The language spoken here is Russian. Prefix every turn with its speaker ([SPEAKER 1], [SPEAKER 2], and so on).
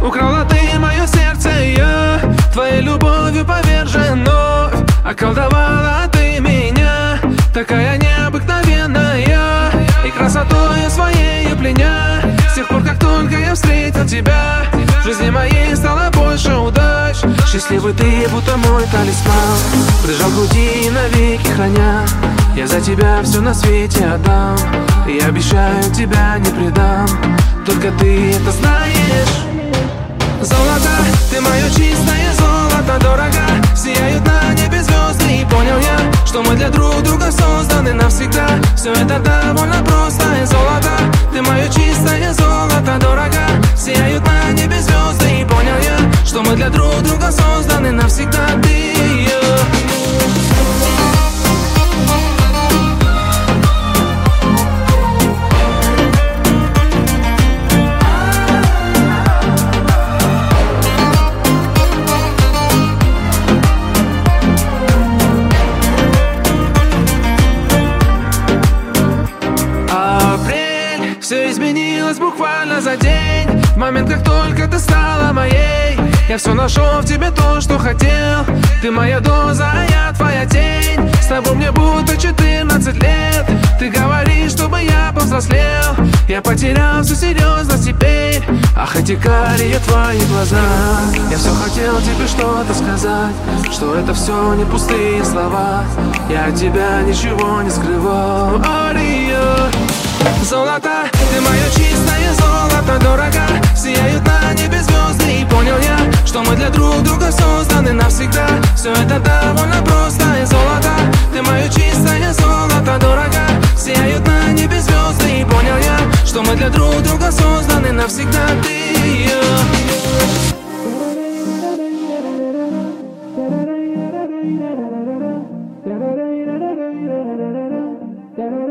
[SPEAKER 1] Украла ты мое сердце, я твоей любовью повержено. Околдовала ты меня, такая необыкновенная, и красотой своей пленя. С тех пор, как только я встретил тебя, в жизни моей стало больше удач. Счастливый ты, будто мой талисман, прижал к груди навеки храня. Я за тебя все на свете отдам, и обещаю, тебя не предам. Только ты это знаешь. Золото, ты мое чистое золото, дорого сияют на небе звезды. И понял я, что мы для друг друга созданы навсегда. Все это довольно просто. Золото, ты мое чистое золото, дорого сияют на небе звезды. И понял я, что мы для друг друга созданы навсегда. Ты и я. Все изменилось буквально за день, в момент, как только ты стала моей. Я все нашел в тебе то, что хотел. Ты моя доза, а я твоя тень. С тобой мне будто 14 лет. Ты говоришь, чтобы я повзрослел. Я потерял всю серьезность теперь. Ах, эти карие твои глаза. Я все хотел тебе что-то сказать, что это все не пустые слова. Я от тебя ничего не скрывал. Золото, ты мое чистое золото, дорого сияют на небе звезды. И понял я, что мы для друг друга созданы навсегда. Все это довольно просто. Золото, ты мое чистое золото, дорого сияют на небе звезды. И понял я, что мы для друг друга созданы навсегда. Ты и я.